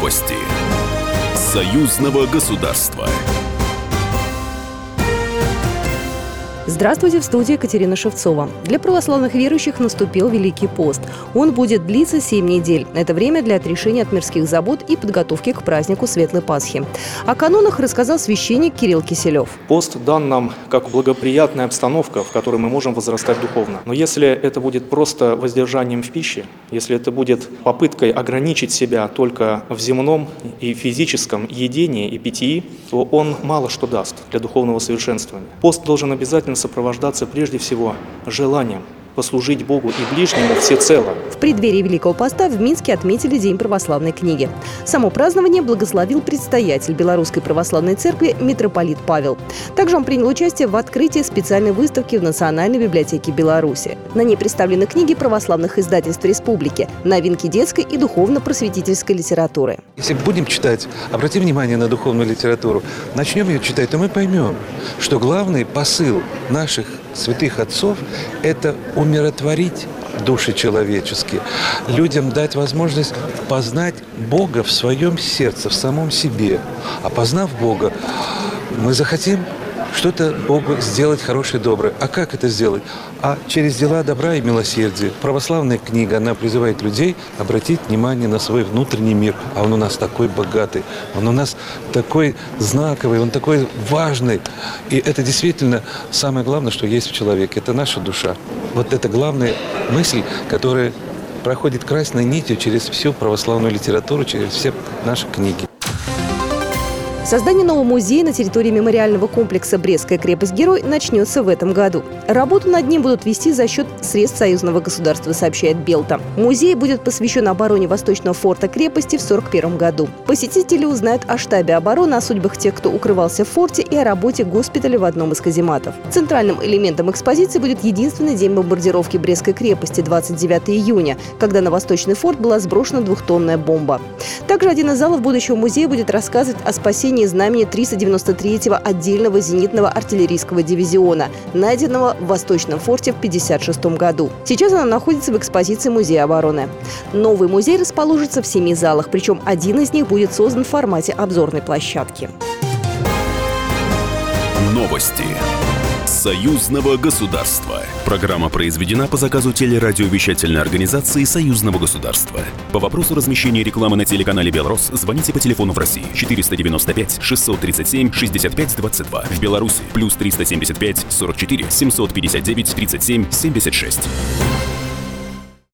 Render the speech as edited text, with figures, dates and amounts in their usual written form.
Новости союзного государства. Здравствуйте, в студии Екатерина Шевцова. Для православных верующих наступил Великий пост. Он будет длиться 7 недель. Это время для отрешения от мирских забот и подготовки к празднику Светлой Пасхи. О канонах рассказал священник Кирилл Киселев. Пост дан нам как благоприятная обстановка, в которой мы можем возрастать духовно. Но если это будет просто воздержанием в пище, если это будет попыткой ограничить себя только в земном и физическом едении и питьи, то он мало что даст для духовного совершенствования. Пост должен обязательно сопровождаться прежде всего желанием послужить Богу и ближнему всецело. В преддверии Великого поста в Минске отметили День православной книги. Само празднование благословил предстоятель Белорусской православной церкви митрополит Павел. Также он принял участие в открытии специальной выставки в Национальной библиотеке Беларуси. На ней представлены книги православных издательств республики, новинки детской и духовно-просветительской литературы. Если будем читать, обратим внимание на духовную литературу, начнем ее читать, то мы поймем, что главный посыл наших святых отцов – это умиротворить души человеческие, людям дать возможность познать Бога в своем сердце, в самом себе. А познав Бога, мы захотим что-то Богу сделать хорошее, доброе. А как это сделать? А через дела добра и милосердия. Православная книга, она призывает людей обратить внимание на свой внутренний мир. А он у нас такой богатый, он у нас такой знаковый, он такой важный. И это действительно самое главное, что есть в человеке. Это наша душа. Вот это главная мысль, которая проходит красной нитью через всю православную литературу, через все наши книги. Создание нового музея на территории мемориального комплекса «Брестская крепость-герой» начнется в этом году. Работу над ним будут вести за счет средств союзного государства, сообщает Белта. Музей будет посвящен обороне восточного форта крепости в 1941 году. Посетители узнают о штабе обороны, о судьбах тех, кто укрывался в форте, и о работе госпиталя в одном из казематов. Центральным элементом экспозиции будет единственный день бомбардировки Брестской крепости – 29 июня, когда на восточный форт была сброшена 2-тонная бомба. Также один из залов будущего музея будет рассказывать о спасении знамени 393-го отдельного зенитного артиллерийского дивизиона, найденного в Восточном форте в 1956 году. Сейчас она находится в экспозиции Музея обороны. Новый музей расположится в 7 залах, причем один из них будет создан в формате обзорной площадки. Новости союзного государства. Программа произведена по заказу телерадиовещательной организации союзного государства. По вопросу размещения рекламы на телеканале «Белрос» звоните по телефону в России 495 637 65 22. В Беларуси +375 44 759 37 76.